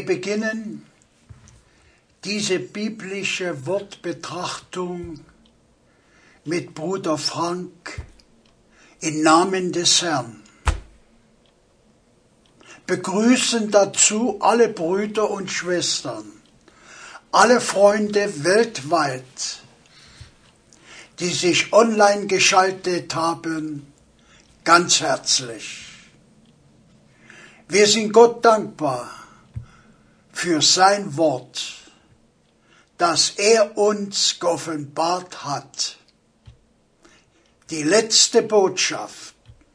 Wir beginnen diese biblische Wortbetrachtung mit Bruder Frank im Namen des Herrn. Begrüßen dazu alle Brüder und Schwestern, alle Freunde weltweit, die sich online geschaltet haben, ganz herzlich. Wir sind Gott dankbar für sein Wort, das er uns geoffenbart hat. Die letzte Botschaft.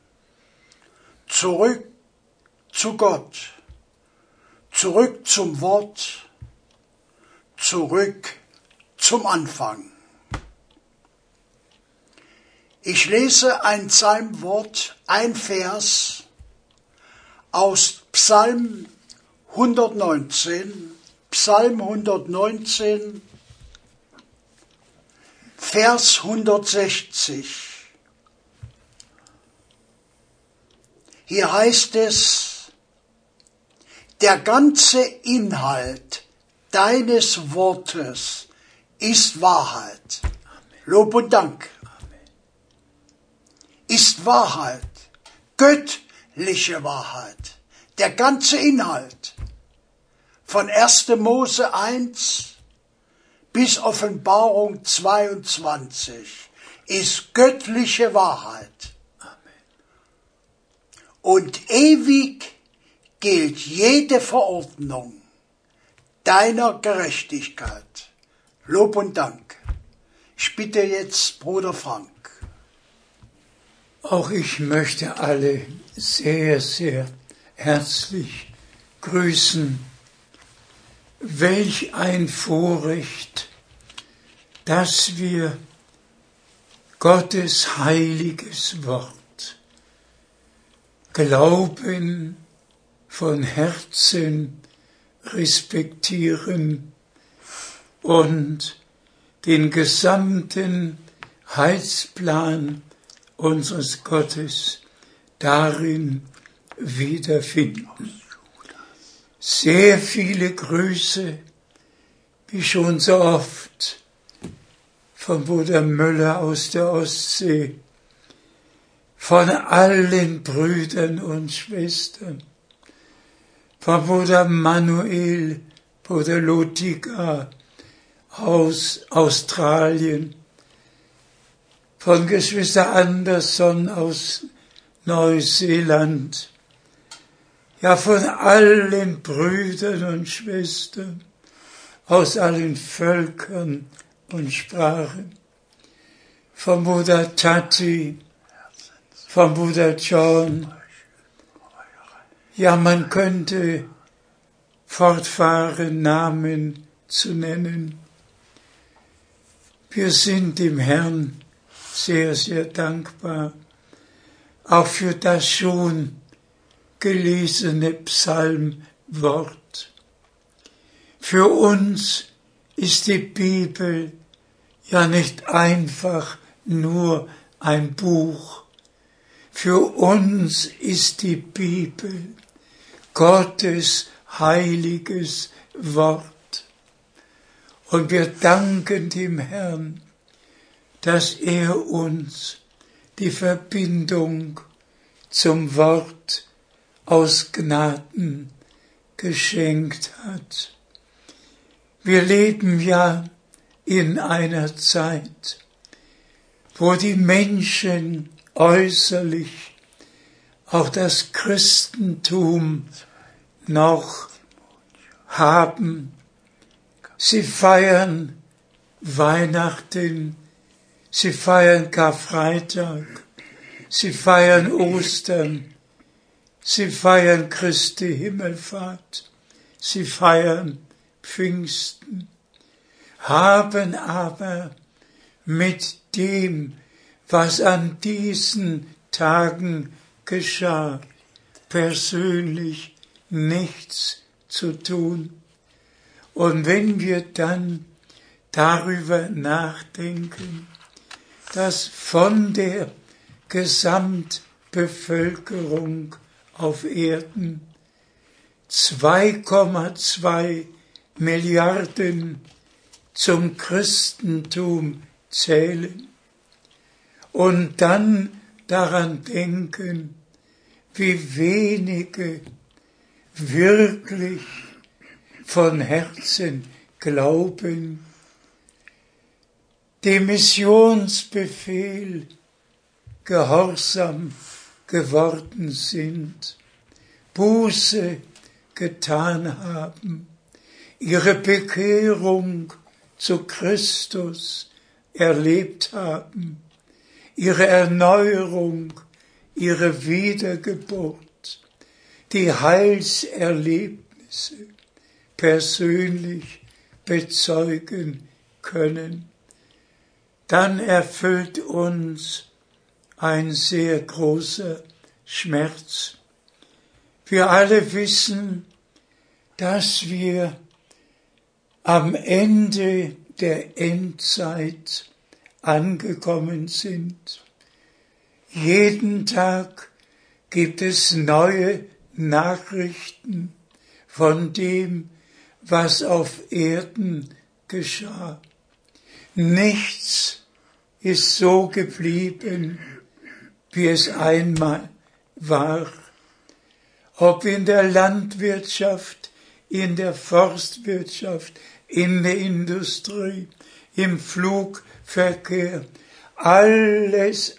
Zurück zu Gott, zurück zum Wort, zurück zum Anfang. Ich lese ein Psalmwort, ein Vers aus Psalm 119, Vers 160. Hier heißt es: Der ganze Inhalt deines Wortes ist Wahrheit. Amen. Lob und Dank. Amen. Ist Wahrheit, göttliche Wahrheit. Der ganze Inhalt von 1. Mose 1 bis Offenbarung 22 ist göttliche Wahrheit. Amen. Und ewig gilt jede Verordnung deiner Gerechtigkeit. Lob und Dank. Ich bitte jetzt Bruder Frank. Auch ich möchte alle sehr, sehr herzlich grüßen. Welch ein Vorrecht, dass wir Gottes heiliges Wort glauben, von Herzen respektieren und den gesamten Heilsplan unseres Gottes darin wiederfinden. Sehr viele Grüße, wie schon so oft, von Bruder Müller aus der Ostsee, von allen Brüdern und Schwestern, von Bruder Manuel, Bruder Lotika aus Australien, von Geschwister Anderson aus Neuseeland, ja von allen Brüdern und Schwestern aus allen Völkern und Sprachen, von Bruder Tati, von Bruder John. Ja, man könnte fortfahren, Namen zu nennen. Wir sind dem Herrn sehr, sehr dankbar, auch für das schon gelesene Psalmwort. Für uns ist die Bibel ja nicht einfach nur ein Buch. Für uns ist die Bibel Gottes heiliges Wort. Und wir danken dem Herrn, dass er uns die Verbindung zum Wort aus Gnaden geschenkt hat. Wir leben ja in einer Zeit, wo die Menschen äußerlich auch das Christentum noch haben. Sie feiern Weihnachten, sie feiern Karfreitag, sie feiern Ostern, sie feiern Christi Himmelfahrt, sie feiern Pfingsten, haben aber mit dem, was an diesen Tagen geschah, persönlich nichts zu tun. Und wenn wir dann darüber nachdenken, dass von der Gesamtbevölkerung auf Erden 2,2 Milliarden zum Christentum zählen und dann daran denken, wie wenige wirklich von Herzen glauben, dem Missionsbefehl gehorsam geworden sind, Buße getan haben, ihre Bekehrung zu Christus erlebt haben, ihre Erneuerung, ihre Wiedergeburt, die Heilserlebnisse persönlich bezeugen können, dann erfüllt uns ein sehr großer Schmerz. Wir alle wissen, dass wir am Ende der Endzeit angekommen sind. Jeden Tag gibt es neue Nachrichten von dem, was auf Erden geschah. Nichts ist so geblieben, wie es einmal war. Ob in der Landwirtschaft, in der Forstwirtschaft, in der Industrie, im Flugverkehr, alles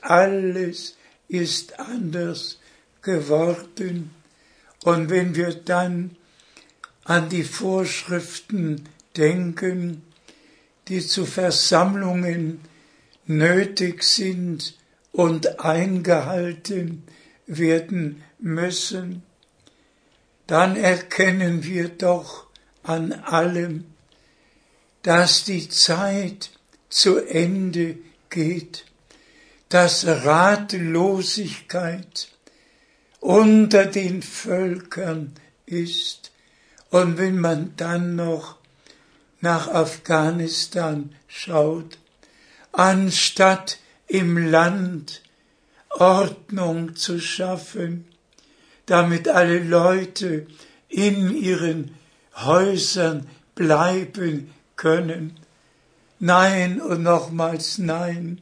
ist anders geworden. Und wenn wir dann an die Vorschriften denken, die zu Versammlungen nötig sind und eingehalten werden müssen, dann erkennen wir doch an allem, dass die Zeit zu Ende geht, dass Ratlosigkeit unter den Völkern ist. Und wenn man dann noch nach Afghanistan schaut, anstatt im Land Ordnung zu schaffen, damit alle Leute in ihren Häusern bleiben können. Nein und nochmals nein.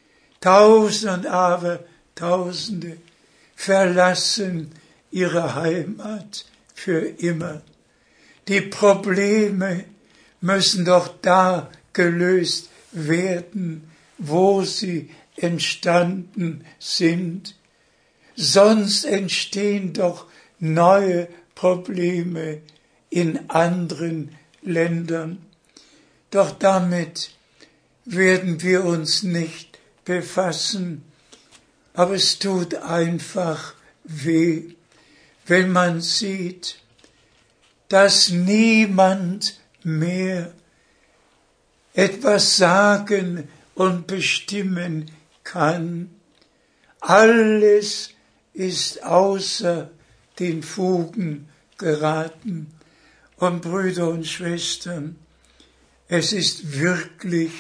Tausende verlassen ihre Heimat für immer. Die Probleme müssen doch da gelöst werden, wo sie entstanden sind. Sonst entstehen doch neue Probleme in anderen Ländern. Doch damit werden wir uns nicht befassen. Aber es tut einfach weh, wenn man sieht, dass niemand mehr etwas sagen und bestimmen kann. Alles ist außer den Fugen geraten. Und Brüder und Schwestern, es ist wirklich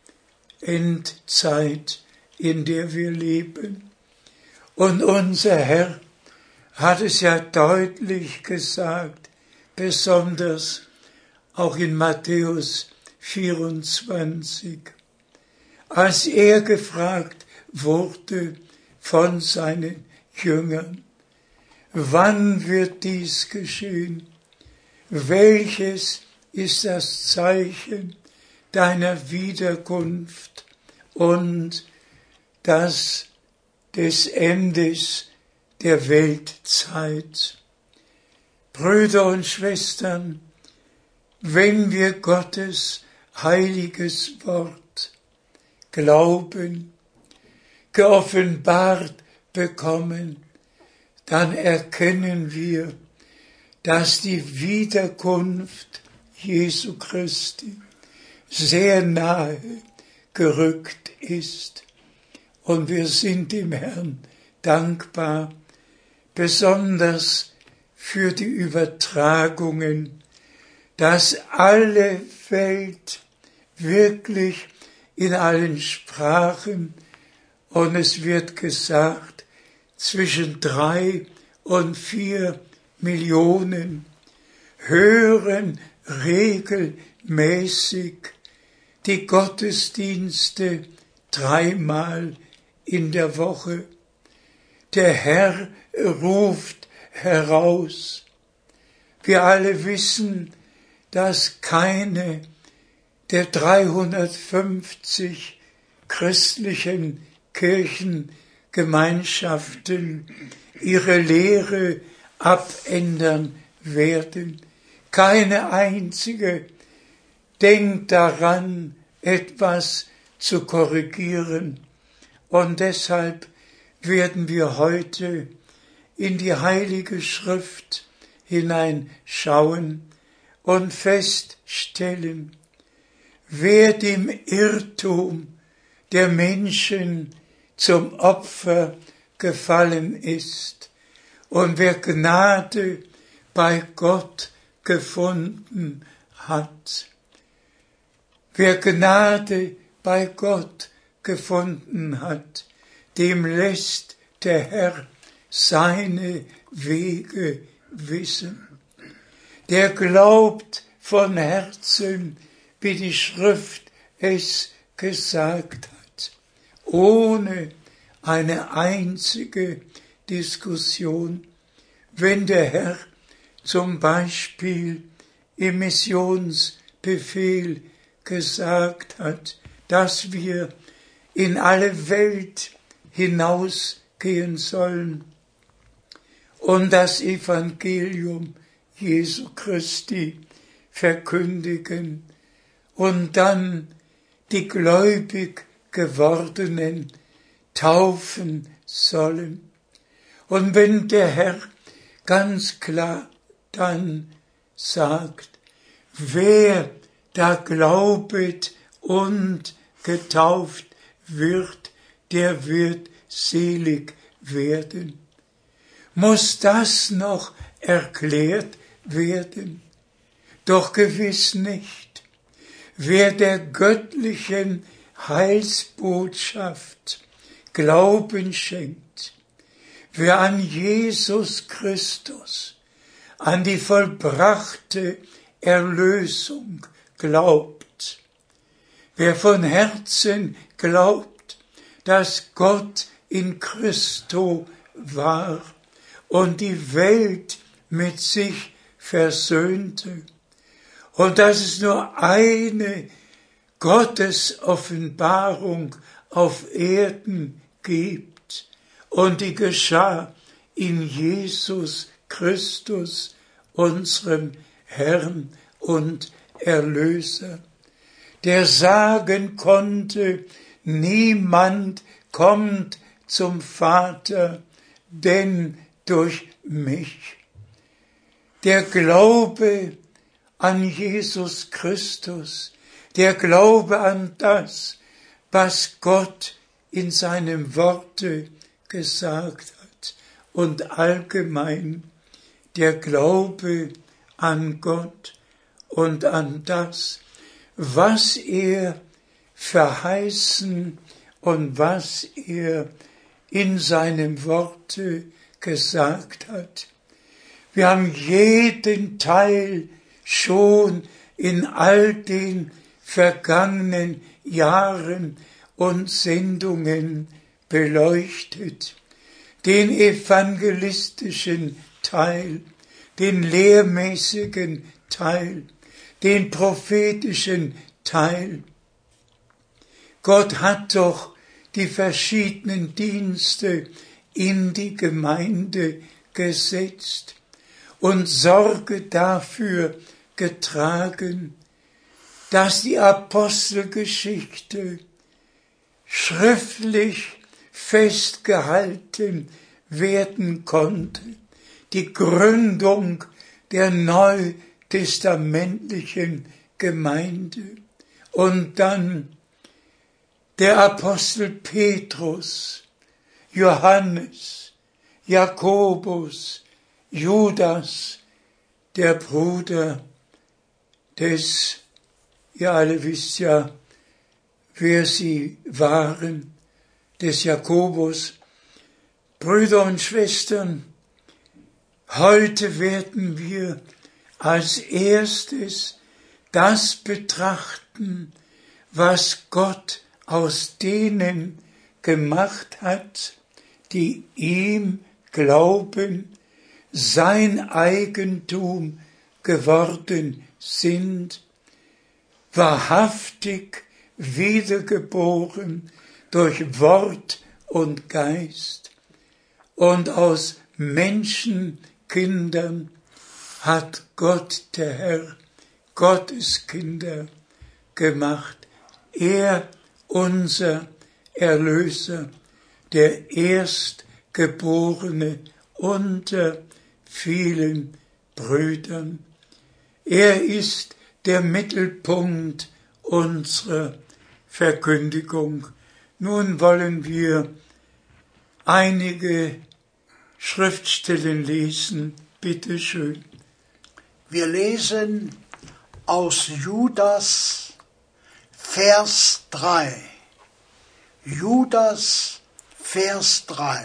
Endzeit, in der wir leben. Und unser Herr hat es ja deutlich gesagt, besonders auch in Matthäus 24, als er gefragt wurde von seinen Jüngern, wann wird dies geschehen? Welches ist das Zeichen deiner Wiederkunft und das des Endes der Weltzeit? Brüder und Schwestern, wenn wir Gottes heiliges Wort glauben, geoffenbart bekommen, dann erkennen wir, dass die Wiederkunft Jesu Christi sehr nahe gerückt ist. Und wir sind dem Herrn dankbar, besonders für die Übertragungen, dass alle Welt wirklich in allen Sprachen, und es wird gesagt, zwischen 3 und 4 Millionen hören regelmäßig die Gottesdienste 3-mal in der Woche. Der Herr ruft heraus. Wir alle wissen, dass keine der 350 christlichen Kirchengemeinschaften ihre Lehre abändern werden. Keine einzige denkt daran, etwas zu korrigieren. Und deshalb werden wir heute in die Heilige Schrift hineinschauen und feststellen, wer dem Irrtum der Menschen zum Opfer gefallen ist und wer Gnade bei Gott gefunden hat. Wer Gnade bei Gott gefunden hat, dem lässt der Herr seine Wege wissen. Der glaubt von Herzen, wie die Schrift es gesagt hat, ohne eine einzige Diskussion. Wenn der Herr zum Beispiel im Missionsbefehl gesagt hat, dass wir in alle Welt hinausgehen sollen und das Evangelium Jesu Christi verkündigen und dann die gläubig gewordenen taufen sollen. Und wenn der Herr ganz klar dann sagt, wer da glaubet und getauft wird, der wird selig werden. Muss das noch erklärt werden? Doch gewiss nicht. Wer der göttlichen Heilsbotschaft Glauben schenkt, wer an Jesus Christus, an die vollbrachte Erlösung glaubt, wer von Herzen glaubt, dass Gott in Christo war und die Welt mit sich versöhnte und dass es nur eine Gottesoffenbarung auf Erden gibt und die geschah in Jesus Christus, unserem Herrn und Erlöser, der sagen konnte, niemand kommt zum Vater, denn durch mich. Der Glaube an Jesus Christus, der Glaube an das, was Gott in seinem Worte gesagt hat und allgemein der Glaube an Gott und an das, was er verheißen und was er in seinem Worte gesagt hat. Wir haben jeden Teil schon in all den vergangenen Jahren und Sendungen beleuchtet. Den evangelistischen Teil, den lehrmäßigen Teil, den prophetischen Teil. Gott hat doch die verschiedenen Dienste in die Gemeinde gesetzt und Sorge dafür getragen, dass die Apostelgeschichte schriftlich festgehalten werden konnte. Die Gründung der neutestamentlichen Gemeinde und dann der Apostel Petrus, Johannes, Jakobus, Judas, der Bruder des, ihr alle wisst ja, wer sie waren, des Jakobus. Brüder und Schwestern, heute werden wir als erstes das betrachten, was Gott aus denen gemacht hat, die ihm glauben, sein Eigentum geworden sind, wahrhaftig wiedergeboren durch Wort und Geist, und aus Menschenkindern hat Gott, der Herr, Gotteskinder gemacht. Er, unser Erlöser, der Erstgeborene unter vielen Brüdern. Er ist der Mittelpunkt unserer Verkündigung. Nun wollen wir einige Schriftstellen lesen. Bitte schön. Wir lesen aus Judas, Vers 3. Judas, Vers 3.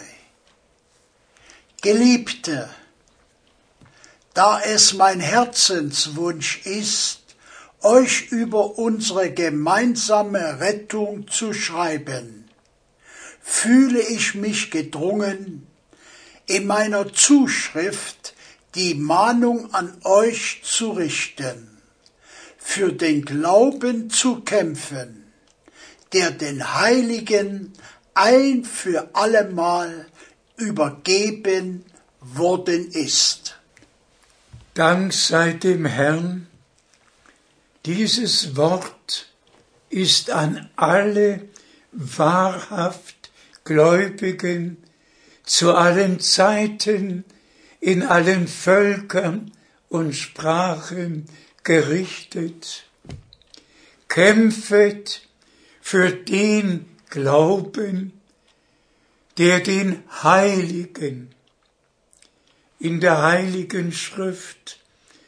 Geliebte, da es mein Herzenswunsch ist, euch über unsere gemeinsame Rettung zu schreiben, fühle ich mich gedrungen, in meiner Zuschrift die Mahnung an euch zu richten, für den Glauben zu kämpfen, der den Heiligen ein für allemal übergeben worden ist. Dank sei dem Herrn. Dieses Wort ist an alle wahrhaft Gläubigen zu allen Zeiten, in allen Völkern und Sprachen gerichtet. Kämpfet für den Glauben, der den Heiligen, in der Heiligen Schrift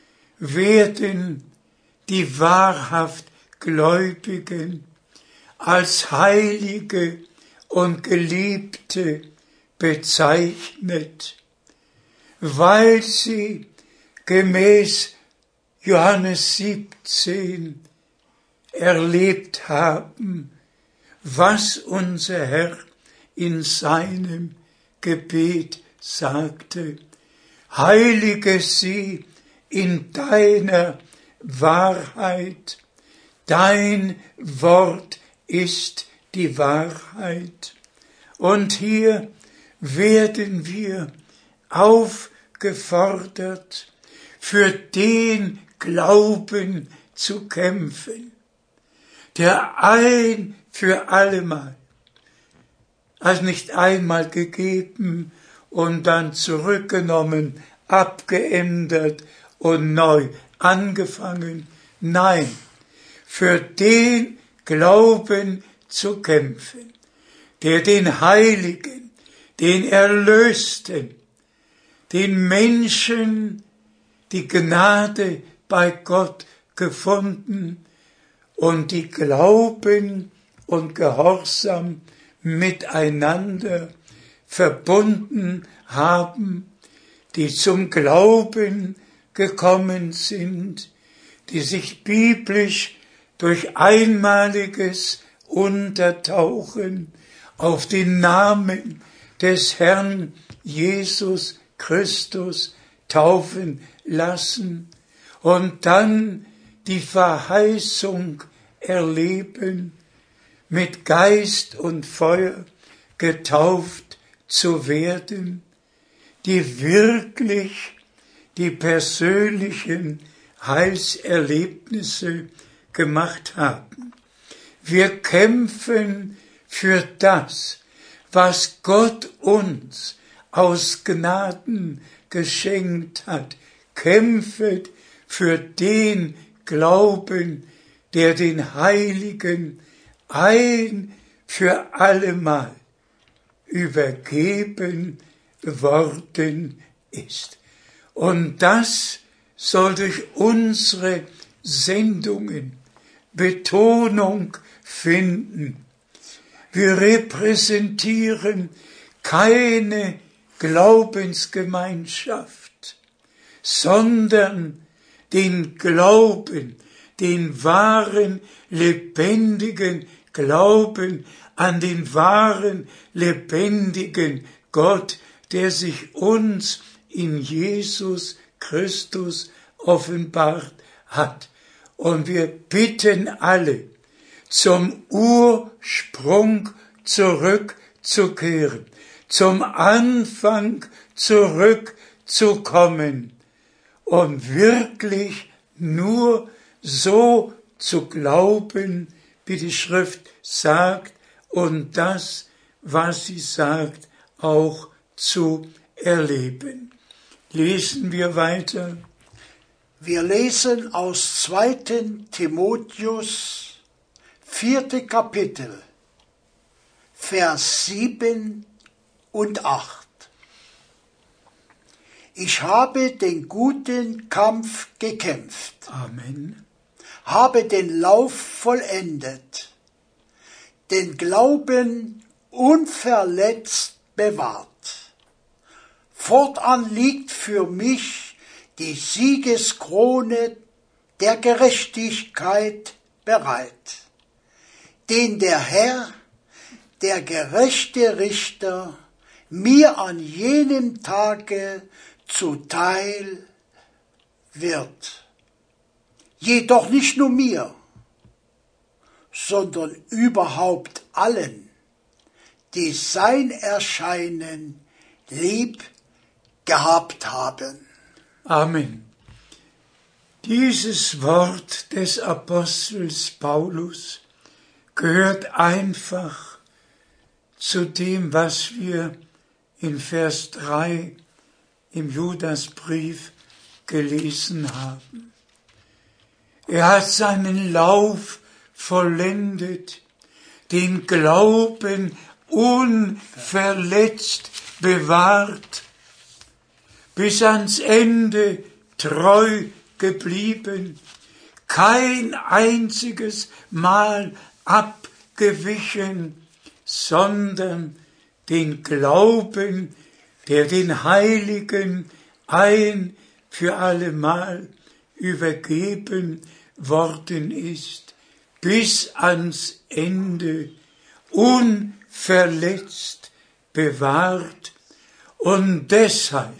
werden die wahrhaft Gläubigen als Heilige und Geliebte bezeichnet, weil sie gemäß Johannes 17 erlebt haben, was unser Herr in seinem Gebet sagte: Heilige sie in deiner Wahrheit, dein Wort ist die Wahrheit. Und hier werden wir aufgefordert, für den Glauben zu kämpfen, der ein für allemal, also nicht einmal gegeben und dann zurückgenommen, abgeändert und neu angefangen. Nein, für den Glauben zu kämpfen, der den Heiligen, den Erlösten, den Menschen die Gnade bei Gott gefunden und die Glauben und Gehorsam miteinander verbunden haben, die zum Glauben gekommen sind, die sich biblisch durch einmaliges Untertauchen auf den Namen des Herrn Jesus Christus taufen lassen und dann die Verheißung erleben, mit Geist und Feuer getauft zu werden, die wirklich die persönlichen Heilserlebnisse gemacht haben. Wir kämpfen für das, was Gott uns aus Gnaden geschenkt hat. Kämpfet für den Glauben, der den Heiligen ein für allemal übergeben worden ist. Und das soll durch unsere Sendungen Betonung finden. Wir repräsentieren keine Glaubensgemeinschaft, sondern den Glauben, den wahren, lebendigen Glauben an den wahren, lebendigen Gott, der sich uns in Jesus Christus offenbart hat. Und wir bitten alle, zum Ursprung zurückzukehren, zum Anfang zurückzukommen und wirklich nur so zu glauben, wie die Schrift sagt, und das, was sie sagt, auch zu erleben. Lesen wir weiter. Wir lesen aus 2. Timotheus, 4. Kapitel, Vers 7 und 8. Ich habe den guten Kampf gekämpft. Amen. Habe den Lauf vollendet, den Glauben unverletzt bewahrt. Fortan liegt für mich die Siegeskrone der Gerechtigkeit bereit, den der Herr, der gerechte Richter, mir an jenem Tage zuteil wird. Jedoch nicht nur mir, sondern überhaupt allen, die sein Erscheinen lieb gehabt haben. Amen. Dieses Wort des Apostels Paulus gehört einfach zu dem, was wir in Vers 3 im Judasbrief gelesen haben. Er hat seinen Lauf vollendet, den Glauben unverletzt bewahrt, bis ans Ende treu geblieben, kein einziges Mal abgewichen, sondern den Glauben, der den Heiligen ein für allemal übergeben worden ist, bis ans Ende unverletzt bewahrt. Und deshalb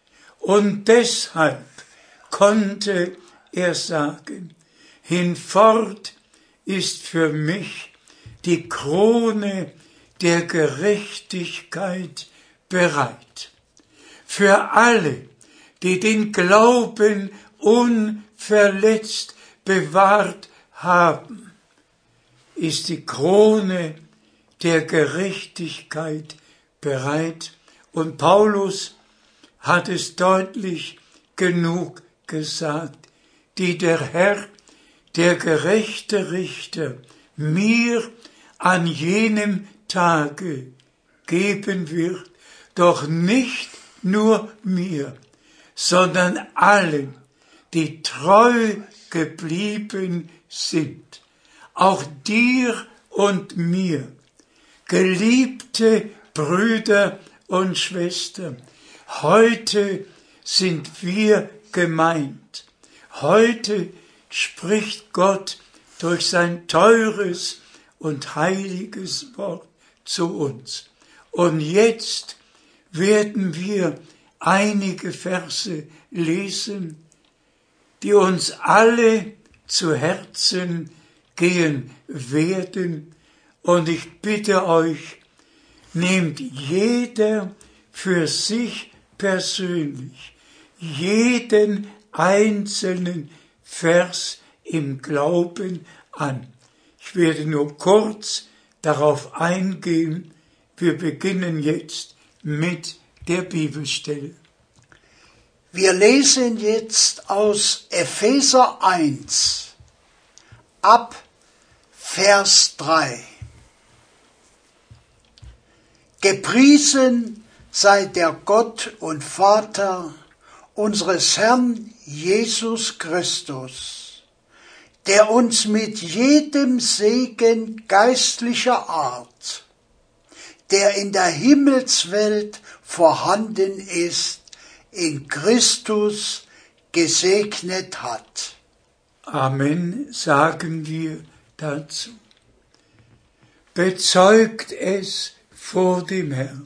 konnte er sagen, hinfort ist für mich die Krone der Gerechtigkeit bereit. Für alle, die den Glauben unverletzt bewahrt haben, ist die Krone der Gerechtigkeit bereit. Und Paulus hat es deutlich genug gesagt, die der Herr, der gerechte Richter, mir an jenem Tage geben wird, doch nicht nur mir, sondern allen, die treu geblieben sind, auch dir und mir, geliebte Brüder und Schwestern. Heute sind wir gemeint. Heute spricht Gott durch sein teures und heiliges Wort zu uns. Und jetzt werden wir einige Verse lesen, die uns alle zu Herzen gehen werden. Und ich bitte euch, nehmt jeder für sich persönlich jeden einzelnen Vers im Glauben an. Ich werde nur kurz darauf eingehen. Wir beginnen jetzt mit der Bibelstelle. Wir lesen jetzt aus Epheser 1 ab Vers 3. Gepriesen sei der Gott und Vater unseres Herrn Jesus Christus, der uns mit jedem Segen geistlicher Art, der in der Himmelswelt vorhanden ist, in Christus gesegnet hat. Amen, sagen wir dazu. Bezeugt es vor dem Herrn.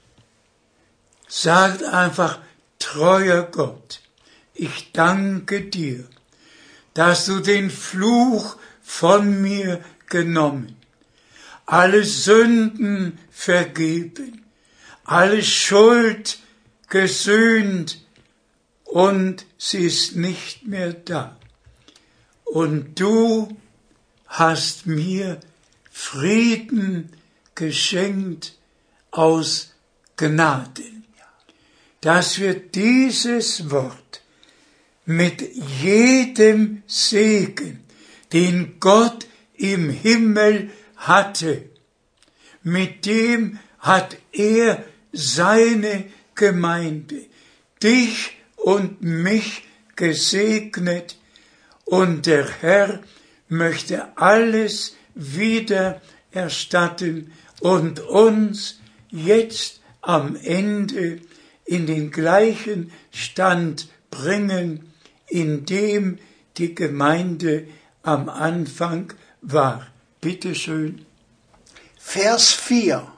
Sagt einfach, treuer Gott, ich danke dir, dass du den Fluch von mir genommen, alle Sünden vergeben, alle Schuld gesühnt und sie ist nicht mehr da. Und du hast mir Frieden geschenkt aus Gnaden, dass wir dieses Wort mit jedem Segen, den Gott im Himmel hatte, mit dem hat er seine Gemeinde, dich und mich gesegnet, und der Herr möchte alles wieder erstatten und uns jetzt am Ende in den gleichen Stand bringen, in dem die Gemeinde am Anfang war. Bitte schön. Vers 4.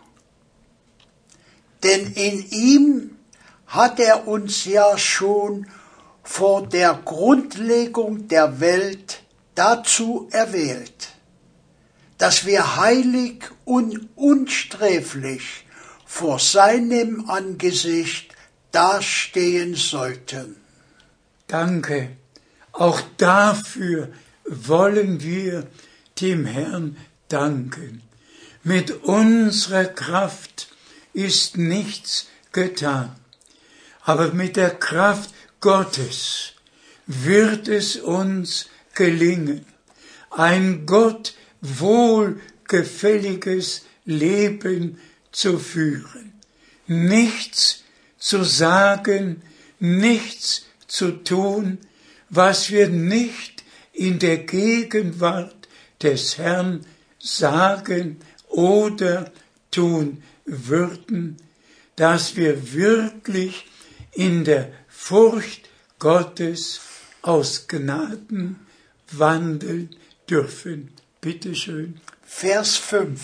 Denn in ihm hat er uns ja schon vor der Grundlegung der Welt dazu erwählt, dass wir heilig und unsträflich vor seinem Angesicht dastehen sollten. Danke. Auch dafür wollen wir dem Herrn danken. Mit unserer Kraft ist nichts getan, aber mit der Kraft Gottes wird es uns gelingen, ein Gott wohlgefälliges Leben zu führen, nichts zu sagen, nichts zu tun, was wir nicht in der Gegenwart des Herrn sagen oder tun würden, dass wir wirklich in der Furcht Gottes aus Gnaden wandeln dürfen. Bitte schön. Vers 5.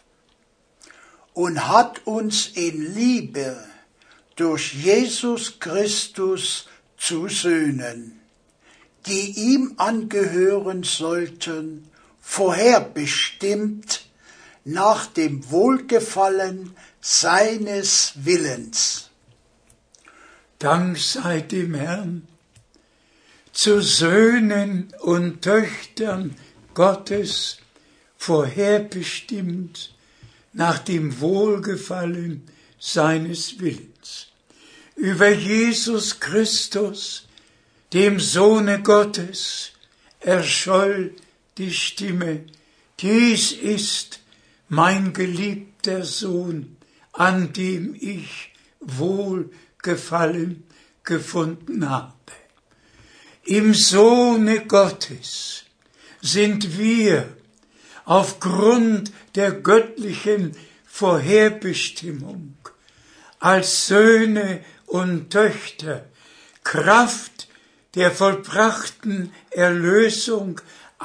Und hat uns in Liebe durch Jesus Christus zu Söhnen, die ihm angehören sollten, vorherbestimmt nach dem Wohlgefallen seines Willens. Dank sei dem Herrn, zu Söhnen und Töchtern Gottes vorherbestimmt nach dem Wohlgefallen seines Willens. Über Jesus Christus, dem Sohne Gottes, erscholl die Stimme: Dies ist mein geliebter Sohn, an dem ich Wohlgefallen gefunden habe. Im Sohne Gottes sind wir aufgrund der göttlichen Vorherbestimmung als Söhne und Töchter Kraft der vollbrachten Erlösung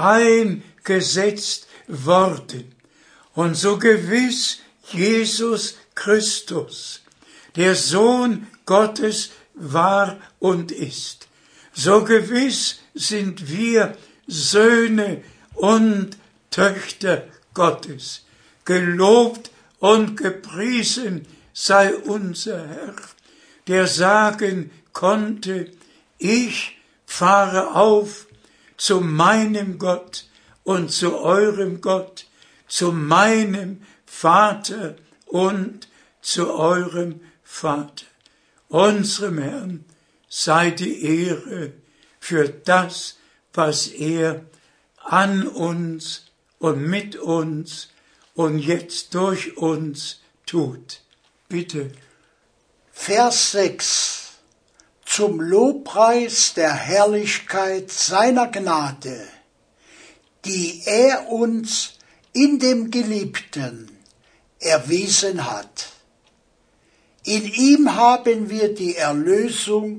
eingesetzt worden. Und so gewiss Jesus Christus, der Sohn Gottes, war und ist, so gewiss sind wir Söhne und Töchter Gottes. Gelobt und gepriesen sei unser Herr, der sagen konnte: Ich fahre auf zu meinem Gott und zu eurem Gott, zu meinem Vater und zu eurem Vater. Unserem Herrn sei die Ehre für das, was er an uns und mit uns und jetzt durch uns tut. Bitte. Vers 6. Zum Lobpreis der Herrlichkeit seiner Gnade, die er uns in dem Geliebten erwiesen hat. In ihm haben wir die Erlösung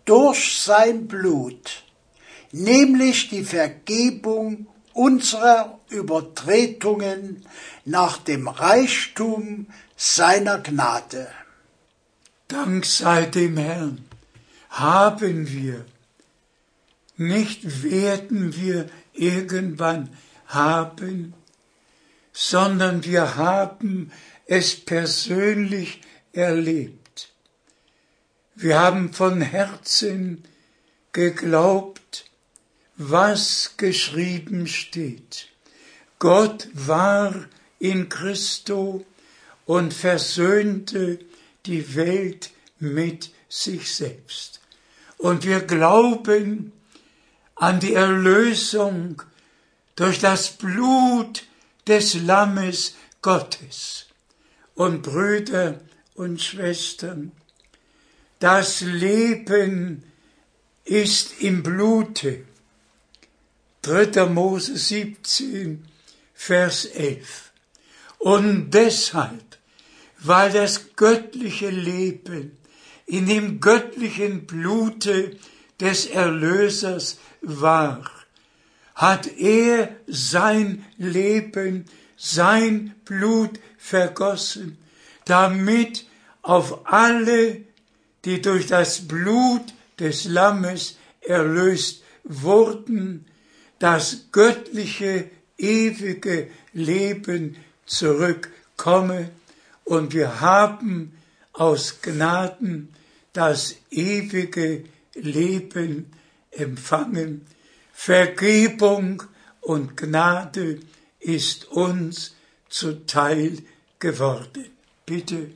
durch sein Blut, nämlich die Vergebung unserer Übertretungen nach dem Reichtum seiner Gnade. Dank sei dem Herrn, haben wir, nicht werden wir irgendwann haben, sondern wir haben es persönlich erlebt. Wir haben von Herzen geglaubt, was geschrieben steht. Gott war in Christo und versöhnte die Welt mit sich selbst. Und wir glauben an die Erlösung durch das Blut des Lammes Gottes. Und Brüder und Schwestern, das Leben ist im Blute. 3. Mose 17, Vers 11. Und deshalb, weil das göttliche Leben in dem göttlichen Blute des Erlösers war, hat er sein Leben, sein Blut vergossen, damit auf alle, die durch das Blut des Lammes erlöst wurden, das göttliche, ewige Leben zurückkomme. Und wir haben aus Gnaden das ewige Leben empfangen. Vergebung und Gnade ist uns zuteil geworden. Bitte.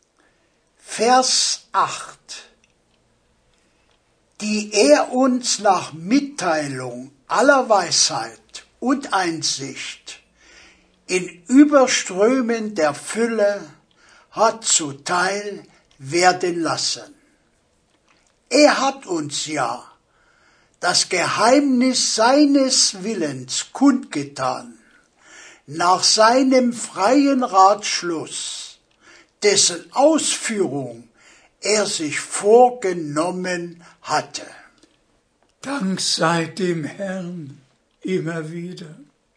Vers 8. Die er uns nach Mitteilung aller Weisheit und Einsicht in Überströmen der Fülle hat zuteil werden lassen. Er hat uns ja das Geheimnis seines Willens kundgetan, nach seinem freien Ratschluss, dessen Ausführung er sich vorgenommen hatte. Dank sei dem Herrn immer wieder.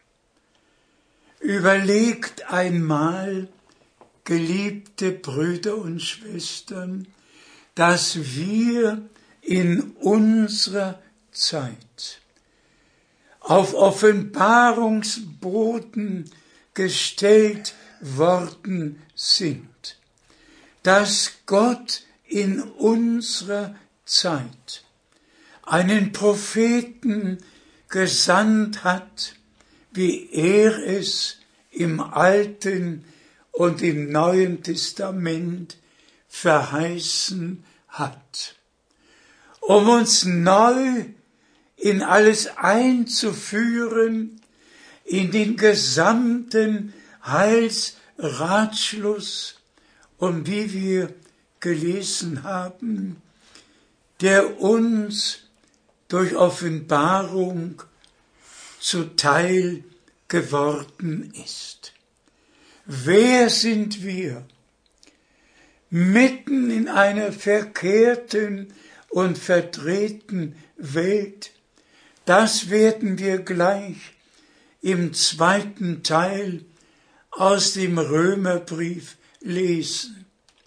Überlegt einmal, geliebte Brüder und Schwestern, dass wir in unserer Zeit auf Offenbarungsboden gestellt worden sind, dass Gott in unserer Zeit einen Propheten gesandt hat, wie er es im Alten und im Neuen Testament verheißen hat, um uns neu in alles einzuführen, in den gesamten Heilsratschluss, und wie wir gelesen haben, der uns durch Offenbarung zuteil geworden ist. Wer sind wir? Mitten in einer verkehrten und verdrehten Welt, das werden wir gleich im 2. Teil aus dem Römerbrief lesen.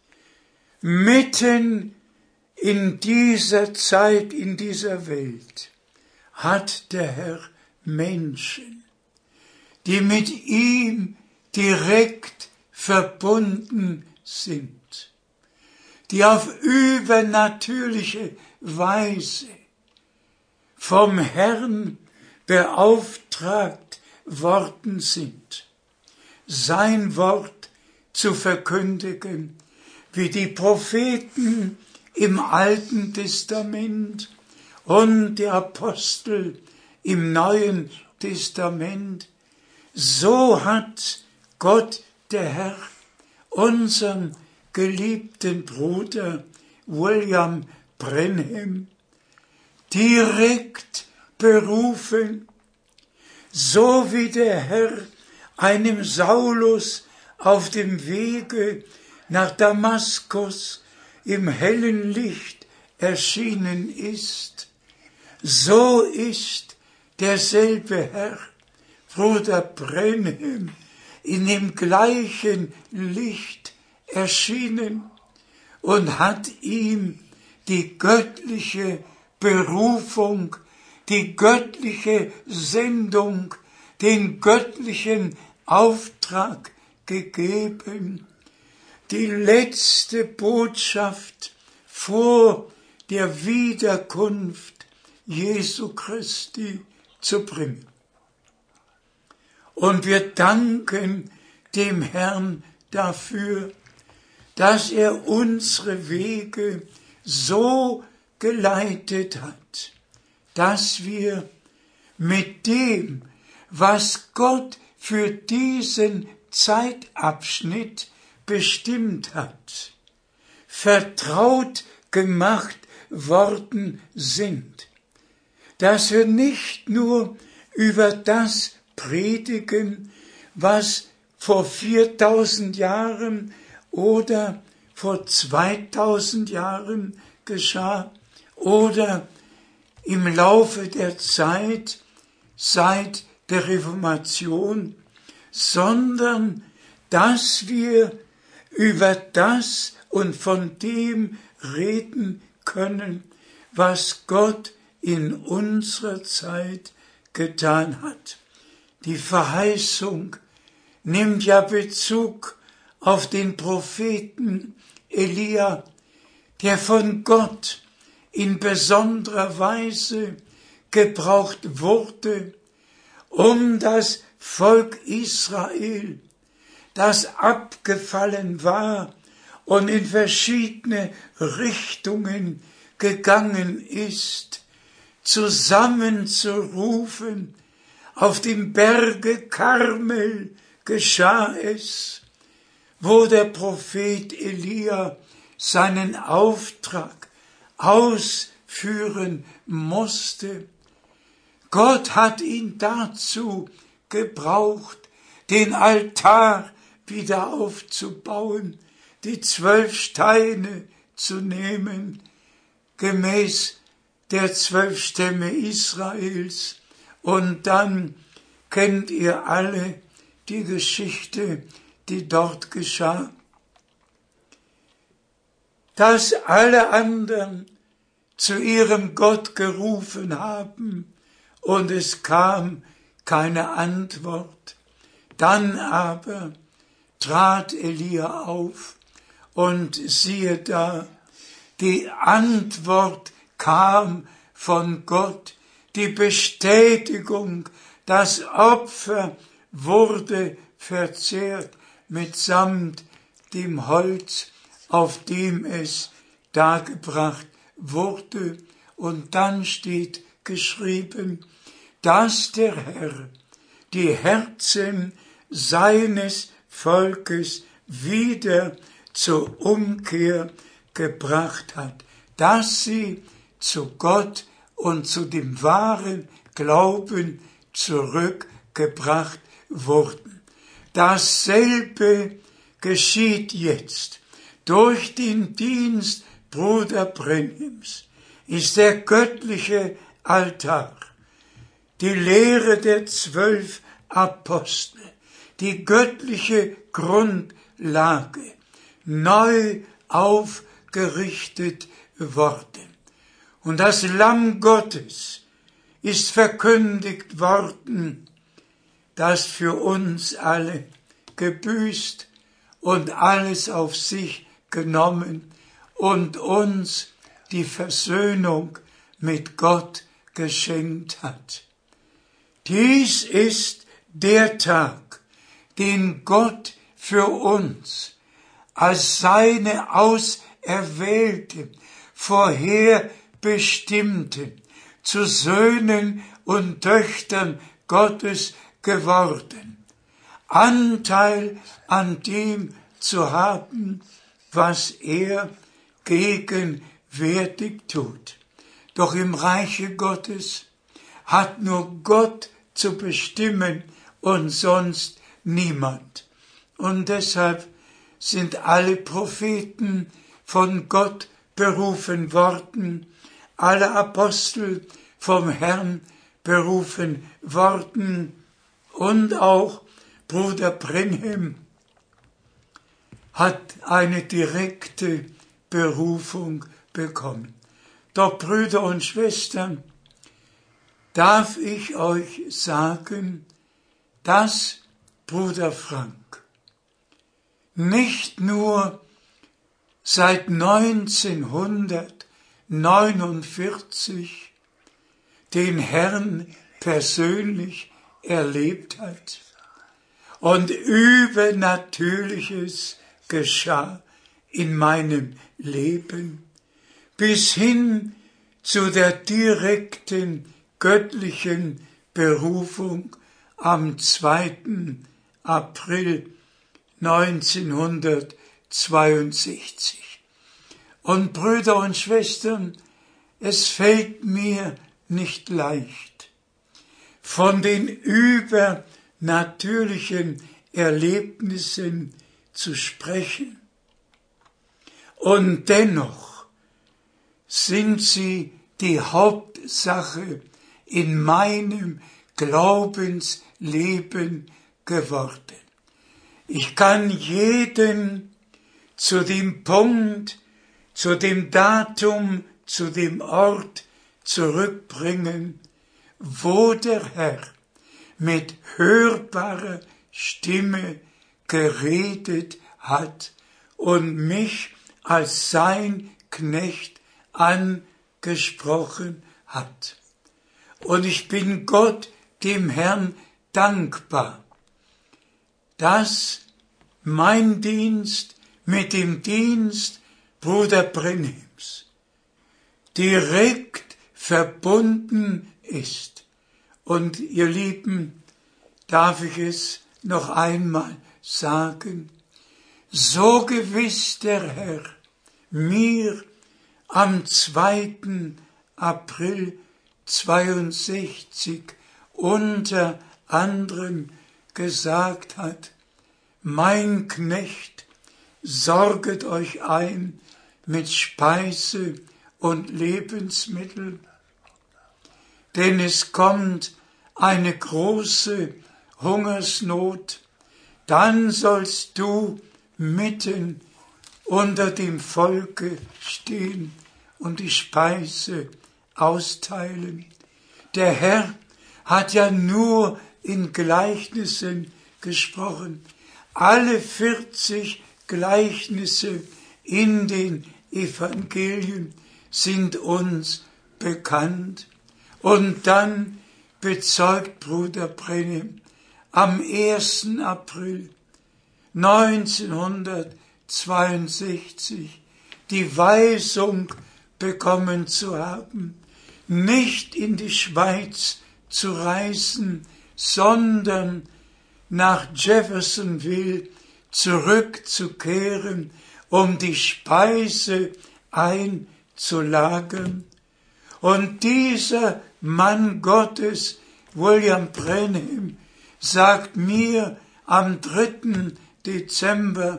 Mitten in dieser Zeit, in dieser Welt, hat der Herr Menschen, die mit ihm direkt verbunden sind, die auf übernatürliche Weise vom Herrn beauftragt worden sind, sein Wort zu verkündigen, wie die Propheten im Alten Testament und die Apostel im Neuen Testament. So hat Gott, der Herr, unseren geliebten Bruder William Branham direkt berufen, so wie der Herr einem Saulus auf dem Wege nach Damaskus im hellen Licht erschienen ist, so ist derselbe Herr, Bruder Branham, in dem gleichen Licht erschienen und hat ihm die göttliche Berufung, die göttliche Sendung, den göttlichen Auftrag gegeben, die letzte Botschaft vor der Wiederkunft Jesu Christi zu bringen. Und wir danken dem Herrn dafür, dass er unsere Wege so geleitet hat, dass wir mit dem, was Gott für diesen Zeitabschnitt bestimmt hat, vertraut gemacht worden sind, dass wir nicht nur über das predigen, was vor 4000 Jahren oder vor 2000 Jahren geschah oder im Laufe der Zeit seit der Reformation, sondern dass wir über das und von dem reden können, was Gott in unserer Zeit getan hat. Die Verheißung nimmt ja Bezug auf den Propheten Elia, der von Gott in besonderer Weise gebraucht wurde, um das Volk Israel, das abgefallen war und in verschiedene Richtungen gegangen ist, zusammenzurufen. Auf dem Berge Karmel geschah es, wo der Prophet Elia seinen Auftrag ausführen musste. Gott hat ihn dazu gebraucht, den Altar wieder aufzubauen, die 12 Steine zu nehmen, gemäß der 12 Stämme Israels. Und dann kennt ihr alle die Geschichte, die dort geschah. Dass alle anderen zu ihrem Gott gerufen haben und es kam keine Antwort. Dann aber trat Elia auf und siehe da, die Antwort kam von Gott, die Bestätigung, das Opfer wurde verzehrt mitsamt dem Holz, auf dem es dargebracht wurde. Und dann steht geschrieben, dass der Herr die Herzen seines Volkes wieder zur Umkehr gebracht hat, dass sie zu Gott und zu dem wahren Glauben zurückgebracht wurden. Dasselbe geschieht jetzt. Durch den Dienst Bruder Branhams ist der göttliche Altar, die Lehre der 12 Apostel, die göttliche Grundlage neu aufgerichtet worden. Und das Lamm Gottes ist verkündigt worden, das für uns alle gebüßt und alles auf sich genommen und uns die Versöhnung mit Gott geschenkt hat. Dies ist der Tag, den Gott für uns als seine auserwählte, vorherbestimmten, zu Söhnen und Töchtern Gottes geworden, Anteil an dem zu haben, was er gegenwärtig tut. Doch im Reiche Gottes hat nur Gott zu bestimmen und sonst niemand. Und deshalb sind alle Propheten von Gott berufen worden, alle Apostel vom Herrn berufen worden und auch Bruder Branham hat eine direkte Berufung bekommen. Doch Brüder und Schwestern, darf ich euch sagen, dass Bruder Frank nicht nur seit 1949 den Herrn persönlich erlebt hat und Übernatürliches geschah in meinem Leben, bis hin zu der direkten göttlichen Berufung am 2. April 1962. Und Brüder und Schwestern, es fällt mir nicht leicht, von den übernatürlichen Erlebnissen zu sprechen. Und dennoch sind sie die Hauptsache in meinem Glaubensleben geworden. Ich kann jeden zu dem Punkt, zu dem Datum, zu dem Ort zurückbringen, wo der Herr mit hörbarer Stimme geredet hat und mich als sein Knecht angesprochen hat. Und ich bin Gott, dem Herrn, dankbar, dass mein Dienst mit dem Dienst Bruder Branhams direkt verbunden ist. Und ihr Lieben, darf ich es noch einmal sagen, so gewiss der Herr mir am 2. April 62 unter anderem gesagt hat, mein Knecht, sorget euch ein mit Speise und Lebensmitteln, denn es kommt eine große Hungersnot, dann sollst du mitten unter dem Volke stehen und die Speise austeilen. Der Herr hat ja nur in Gleichnissen gesprochen. Alle 40 Gleichnisse in den Evangelien sind uns bekannt. Und dann bezeugt Bruder Branham am 1. April 1962 die Weisung bekommen zu haben, nicht in die Schweiz zu reisen, sondern nach Jeffersonville zurückzukehren, um die Speise einzulagern. Und dieser Mann Gottes, William Branham, sagt mir am 3. Dezember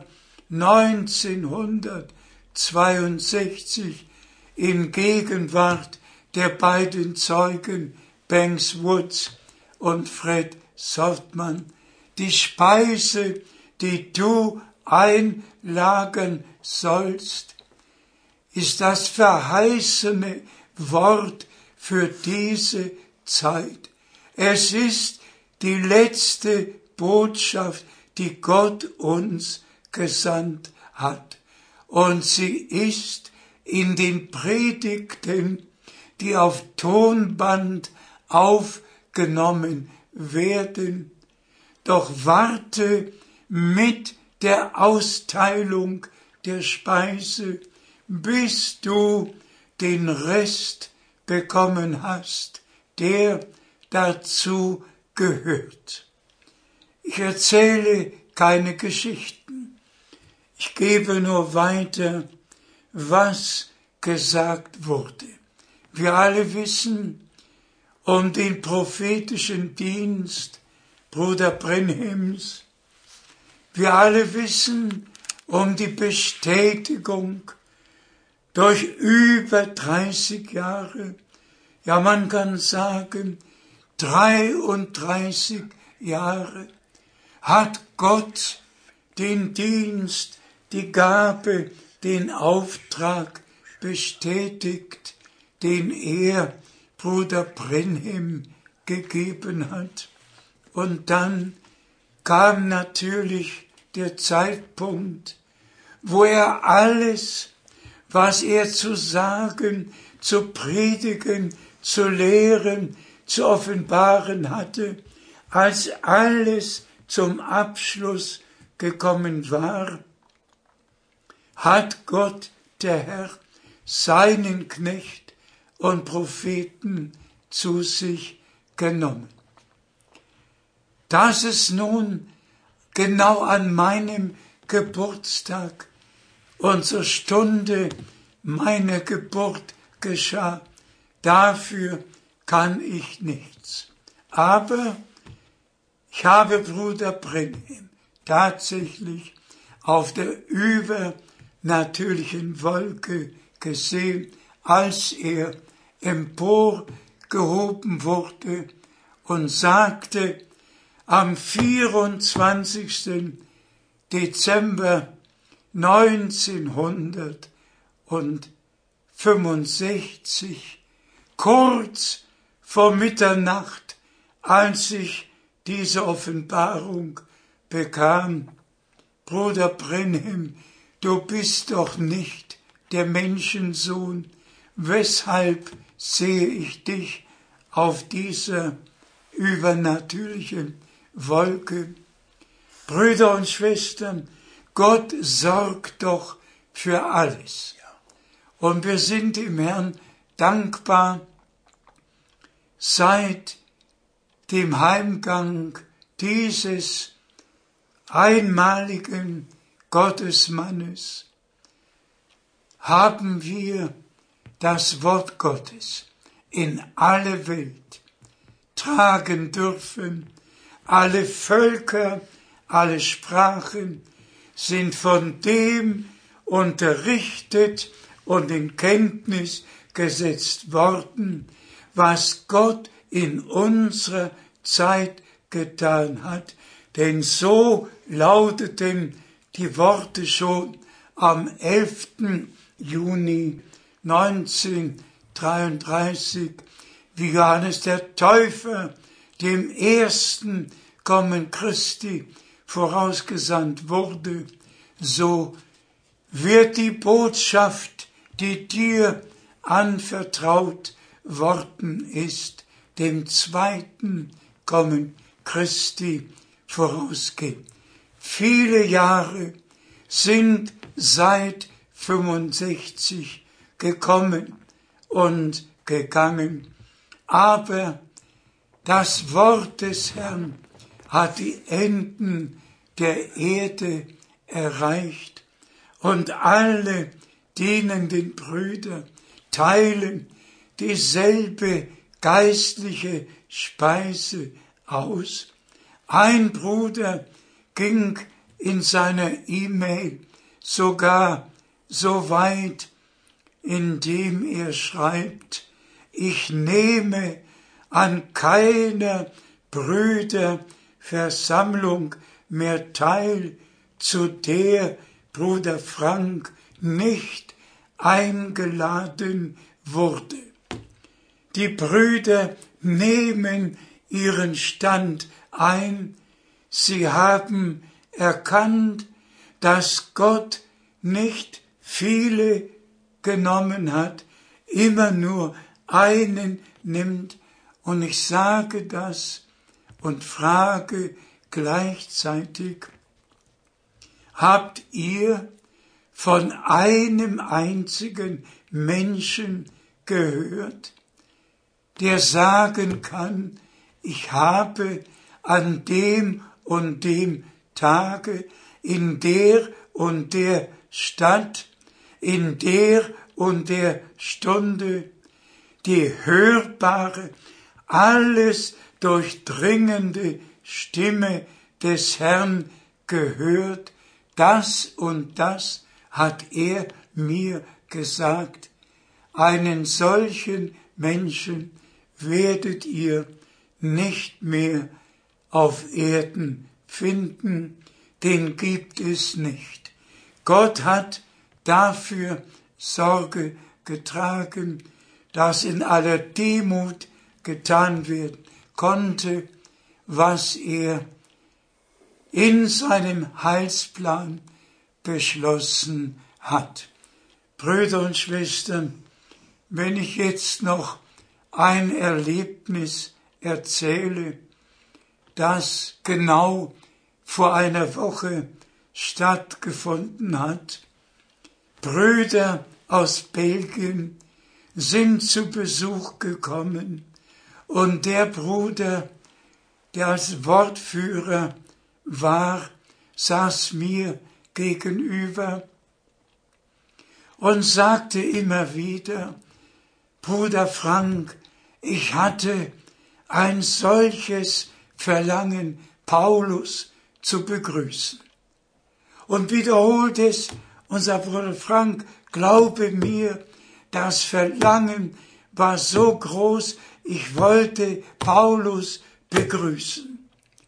1962 in Gegenwart der beiden Zeugen Banks Woods und Fred Softman, die Speise, die du einlagern sollst, ist das verheißene Wort für diese Zeit. Es ist die letzte Botschaft, die Gott uns gesandt hat. Und sie ist in den Predigten, die auf Tonband aufgenommen werden. Doch warte mit der Austeilung der Speise, bis du den Rest bekommen hast, der dazu gehört. Ich erzähle keine Geschichten. Ich gebe nur weiter, was gesagt wurde. Wir alle wissen um den prophetischen Dienst Bruder Branhams. Wir alle wissen um die Bestätigung durch über 30 Jahre, ja man kann sagen 33 Jahre, hat Gott den Dienst, die Gabe, den Auftrag bestätigt, den er Bruder Brenhem gegeben hat. Und dann kam natürlich der Zeitpunkt, wo er alles, was er zu sagen, zu predigen, zu lehren, zu offenbaren hatte, als alles zum Abschluss gekommen war, hat Gott, der Herr, seinen Knecht und Propheten zu sich genommen. Dass es nun genau an meinem Geburtstag und zur Stunde meiner Geburt geschah, dafür kann ich nichts. Aber ich habe Bruder Brenhem tatsächlich auf der übernatürlichen Wolke gesehen, als er emporgehoben wurde und sagte, am 24. Dezember 1965, kurz vor Mitternacht, als ich diese Offenbarung bekam: Bruder Brenhem, du bist doch nicht der Menschensohn, weshalb sehe ich dich auf dieser übernatürlichen Wolke? Brüder und Schwestern, Gott sorgt doch für alles. Und wir sind dem Herrn dankbar. Seit dem Heimgang dieses einmaligen Gottesmannes haben wir das Wort Gottes in alle Welt tragen dürfen. Alle Völker, alle Sprachen sind von dem unterrichtet und in Kenntnis gesetzt worden, was Gott in unserer Zeit getan hat. Denn so lauteten die Worte schon am 11. Juni 1933, wie Johannes der Täufer dem ersten Kommen Christi vorausgesandt wurde. So wird die Botschaft, die dir anvertraut worden ist, dem zweiten Kommen Christi vorausgehen. Viele Jahre sind seit 65 gekommen und gegangen, aber das Wort des Herrn hat die Enden der Erde erreicht und alle dienenden Brüder teilen dieselbe geistliche Speise aus. Ein Bruder ging in seiner E-Mail sogar so weit, indem er schreibt: Ich nehme an keiner Brüderversammlung mehr teil, zu der Bruder Frank nicht eingeladen wurde. Die Brüder nehmen ihren Stand ein. Sie haben erkannt, dass Gott nicht viele genommen hat, immer nur einen nimmt. Und ich sage das und frage gleichzeitig: Habt ihr von einem einzigen Menschen gehört, der sagen kann, ich habe an dem und dem Tage, in der und der Stadt, in der und der Stunde die hörbare, alles durchdringende Stimme des Herrn gehört? Das und das hat er mir gesagt, einen solchen Menschen werdet ihr nicht mehr auf Erden finden, den gibt es nicht. Gott hat dafür Sorge getragen, dass in aller Demut getan werden konnte, was er in seinem Heilsplan beschlossen hat. Brüder und Schwestern, wenn ich jetzt noch ein Erlebnis erzähle, das genau vor einer Woche stattgefunden hat. Brüder aus Belgien sind zu Besuch gekommen und der Bruder, der als Wortführer war, saß mir gegenüber und sagte immer wieder, Bruder Frank, ich hatte ein solches Verlangen, Paulus zu begrüßen. Und wiederholt es, unser Bruder Frank, glaube mir, das Verlangen war so groß, ich wollte Paulus begrüßen.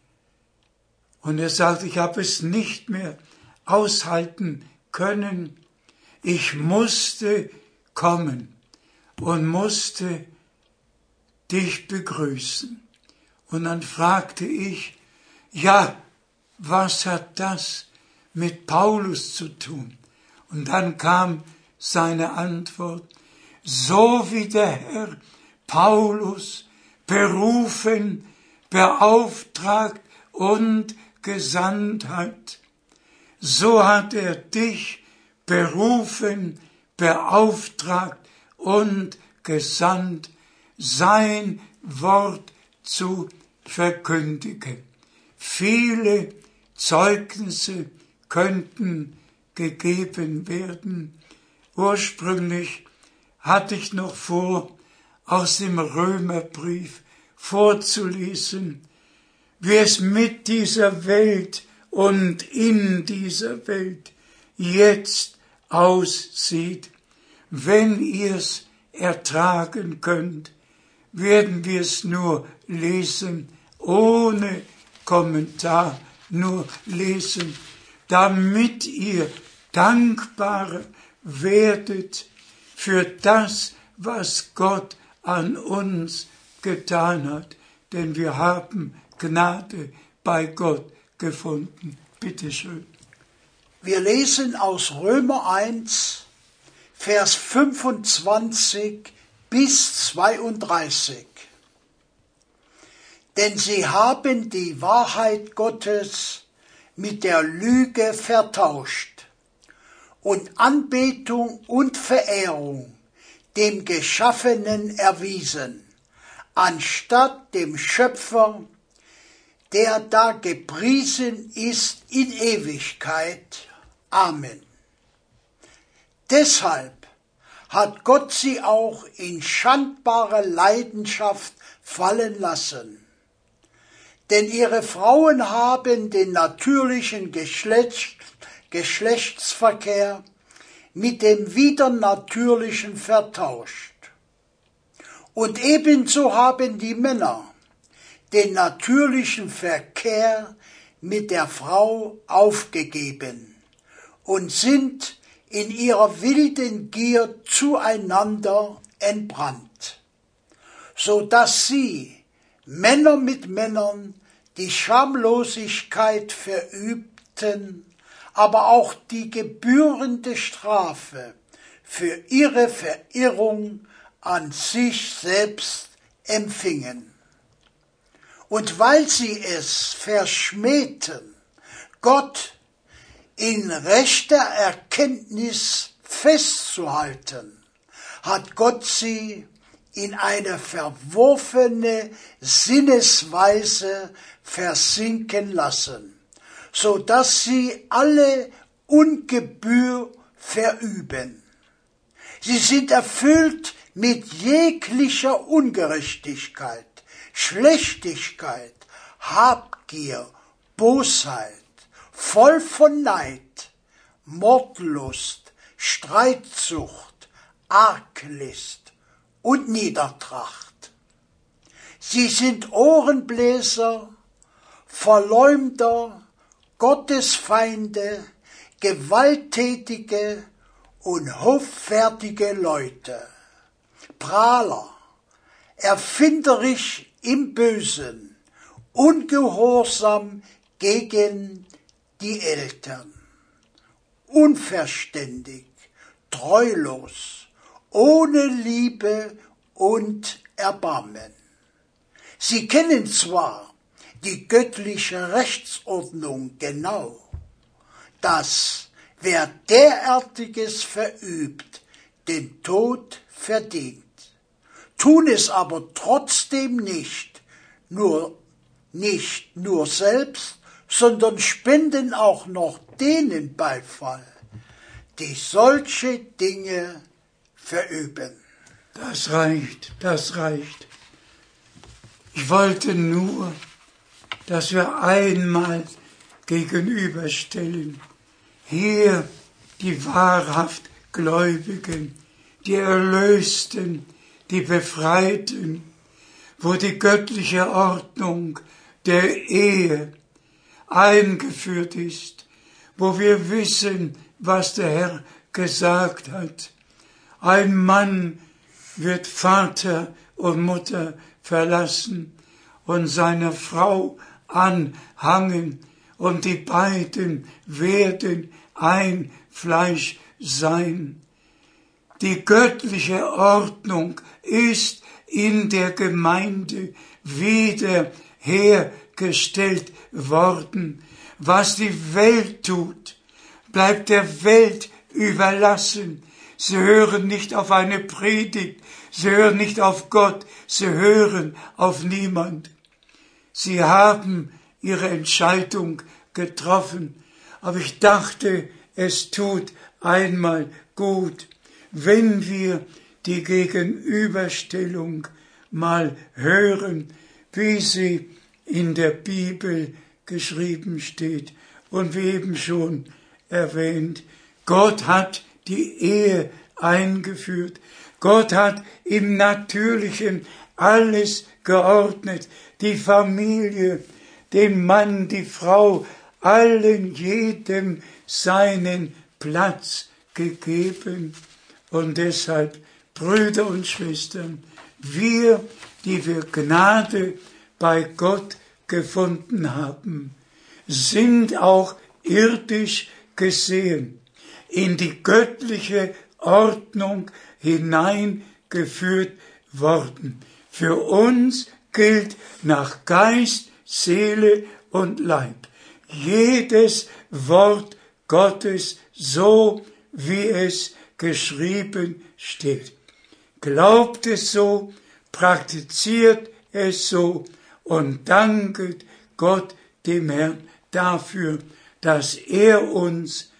Und er sagt, ich habe es nicht mehr aushalten können. Ich musste kommen und musste dich begrüßen. Und dann fragte ich, ja, was hat das mit Paulus zu tun? Und dann kam seine Antwort, so wie der Herr Paulus berufen, beauftragt und gesandt hat, so hat er dich berufen, beauftragt und gesandt, sein Wort zu verkündigen. Viele Zeugnisse könnten gegeben werden. Ursprünglich hatte ich noch vor, aus dem Römerbrief vorzulesen, wie es mit dieser Welt und in dieser Welt jetzt aussieht. Wenn ihr's ertragen könnt, werden wir es nur lesen, ohne Kommentar, nur lesen, damit ihr dankbar werdet für das, was Gott an uns getan hat, denn wir haben Gnade bei Gott gefunden. Bitte schön. Wir lesen aus Römer 1, Vers 25 bis 32. Denn sie haben die Wahrheit Gottes mit der Lüge vertauscht und Anbetung und Verehrung dem Geschaffenen erwiesen, anstatt dem Schöpfer, der da gepriesen ist in Ewigkeit. Amen. Deshalb hat Gott sie auch in schandbare Leidenschaft fallen lassen. Denn ihre Frauen haben den natürlichen Geschlechtsverkehr mit dem Widernatürlichen vertauscht. Und ebenso haben die Männer den natürlichen Verkehr mit der Frau aufgegeben und sind in ihrer wilden Gier zueinander entbrannt, so dass sie, Männer mit Männern, die Schamlosigkeit verübten, aber auch die gebührende Strafe für ihre Verirrung an sich selbst empfingen. Und weil sie es verschmähten, Gott in rechter Erkenntnis festzuhalten, hat Gott sie in eine verworfene Sinnesweise versinken lassen, so dass sie alle Ungebühr verüben. Sie sind erfüllt mit jeglicher Ungerechtigkeit, Schlechtigkeit, Habgier, Bosheit, voll von Neid, Mordlust, Streitsucht, Arglist und Niedertracht. Sie sind Ohrenbläser, Verleumder, Gottesfeinde, gewalttätige und hoffärtige Leute, Prahler, erfinderisch im Bösen, ungehorsam gegen die Eltern, unverständig, treulos, ohne Liebe und Erbarmen. Sie kennen zwar die göttliche Rechtsordnung genau, dass wer derartiges verübt, den Tod verdient, tun es aber trotzdem nicht nur selbst, sondern spenden auch noch denen Beifall, die solche Dinge verüben. Das reicht, das reicht. Ich wollte nur, dass wir einmal gegenüberstellen, hier die wahrhaft Gläubigen, die Erlösten, die Befreiten, wo die göttliche Ordnung der Ehe eingeführt ist, wo wir wissen, was der Herr gesagt hat. Ein Mann wird Vater und Mutter verlassen und seiner Frau anhangen, und die beiden werden ein Fleisch sein. Die göttliche Ordnung ist in der Gemeinde wiederhergestellt worden. Was die Welt tut, bleibt der Welt überlassen. Sie hören nicht auf eine Predigt, sie hören nicht auf Gott, sie hören auf niemand. Sie haben ihre Entscheidung getroffen, aber ich dachte, es tut einmal gut, wenn wir die Gegenüberstellung mal hören, wie sie in der Bibel geschrieben steht. Und wie eben schon erwähnt, Gott hat die Ehe eingeführt. Gott hat im Natürlichen alles geordnet. Die Familie, den Mann, die Frau, allen, jedem seinen Platz gegeben. Und deshalb, Brüder und Schwestern, wir, die wir Gnade bei Gott gefunden haben, sind auch irdisch gesehen in die göttliche Ordnung hineingeführt worden. Für uns gilt nach Geist, Seele und Leib jedes Wort Gottes so, wie es geschrieben steht. Glaubt es so, praktiziert es so und danket Gott dem Herrn dafür, dass er uns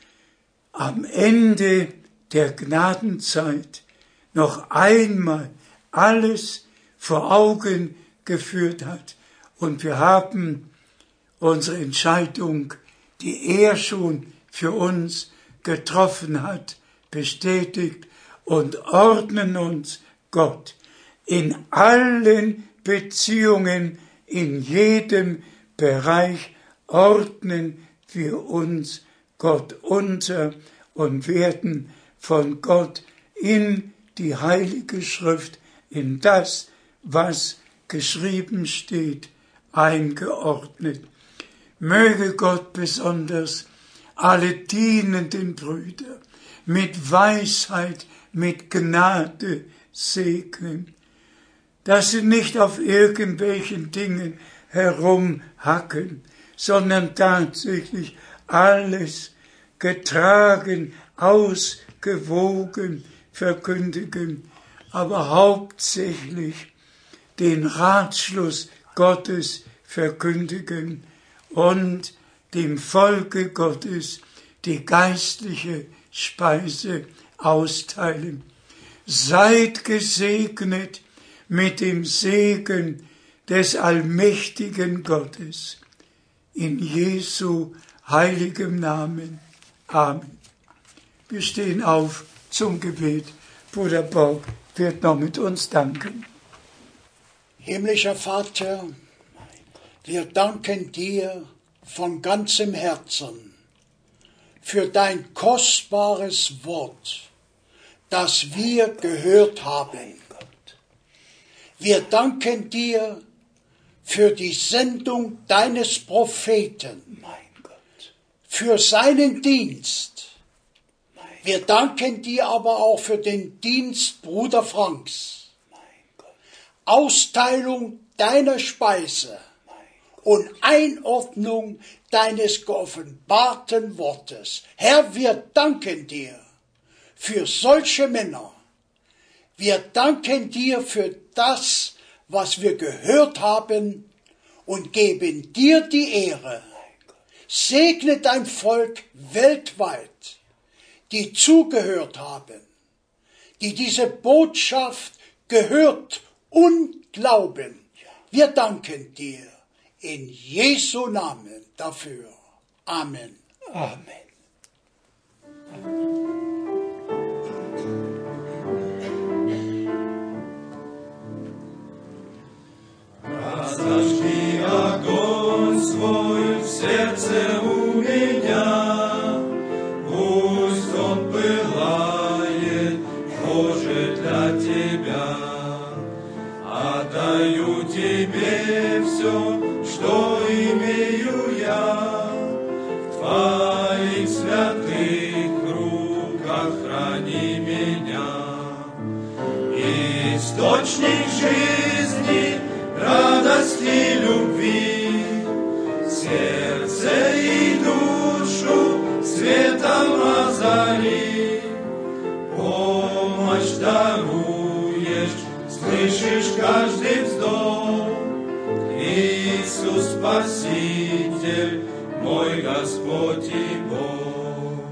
am Ende der Gnadenzeit noch einmal alles vor Augen geführt hat. Und wir haben unsere Entscheidung, die er schon für uns getroffen hat, bestätigt und ordnen uns Gott in allen Beziehungen, in jedem Bereich ordnen wir uns Gott unter und werden von Gott in die Heilige Schrift, in das, was geschrieben steht, eingeordnet. Möge Gott besonders alle dienenden Brüder mit Weisheit, mit Gnade segnen, dass sie nicht auf irgendwelchen Dingen herumhacken, sondern tatsächlich alles getragen, ausgewogen verkündigen, aber hauptsächlich den Ratschluss Gottes verkündigen und dem Volke Gottes die geistliche Speise austeilen. Seid gesegnet mit dem Segen des allmächtigen Gottes. In Jesu heiligem Namen. Amen. Wir stehen auf zum Gebet. Bruder Borg wird noch mit uns danken. Himmlischer Vater, wir danken dir von ganzem Herzen für dein kostbares Wort, das wir gehört haben. Wir danken dir für die Sendung deines Propheten, für seinen Dienst. Wir danken dir aber auch für den Dienst Bruder Franks. Austeilung deiner Speise und Einordnung deines geoffenbarten Wortes. Herr, wir danken dir für solche Männer. Wir danken dir für das, was wir gehört haben und geben dir die Ehre. Segne dein Volk weltweit, die zugehört haben, die diese Botschaft gehört und glauben. Wir danken dir in Jesu Namen dafür. Amen. Amen. Разожги огонь свой в сердце у меня, пусть он пылает, Боже, для Тебя. Отдаю Тебе все, что имею я, в Твоих святых руках храни меня. Источник жизни, радости, любви, сердце и душу светом озари, помощь даруешь, слышишь каждый вздох. Иисус Спаситель, мой Господь и Бог.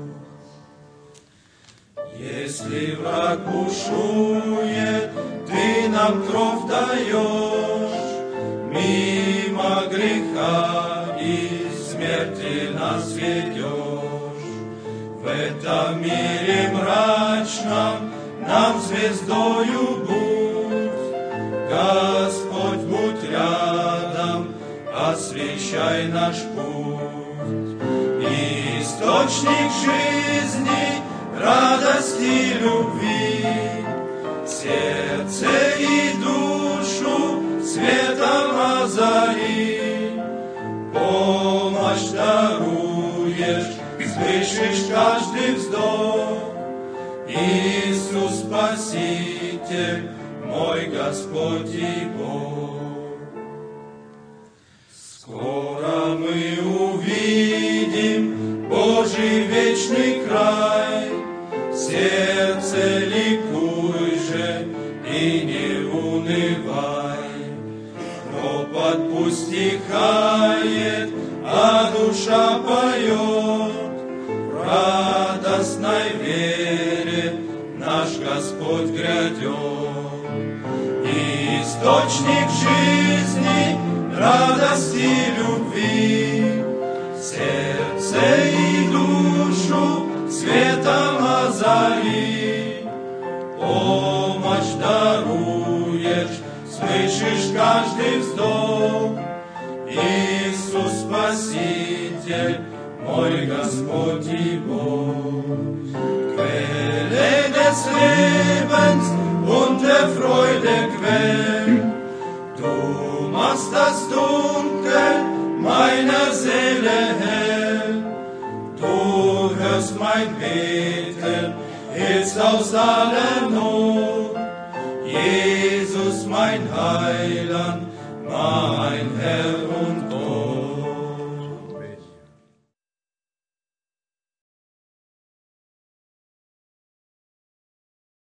Если враг бушует, Ты нам кровь даешь, мимо греха и смерти нас ведешь. В этом мире мрачном нам звездою будь, Господь, будь рядом, освещай наш путь. Источник жизни, радости, любви, сердце и душу светом озари, помощь даруешь, слышишь каждый вздох. Иисус Спаситель, мой Господь и Бог. Скоро мы увидим Божий вечный край, сердце ликуй же и не унывай. Ропот пусть стихает, а душа поет, в радостной вере наш Господь грядет. Источник жизни, радости, любви, сердце и душу светом озари, помощь даруешь, слышишь каждый вздох. Иисус Спаситель, moj Gospod i Bog. Quelle des Lebens und der Freude Quell, du machst das Dunkel meiner Seele hell. Du hörst mein Beten, hilfst aus aller Not. Jesus, mein Heiland, mein Herr und Gott.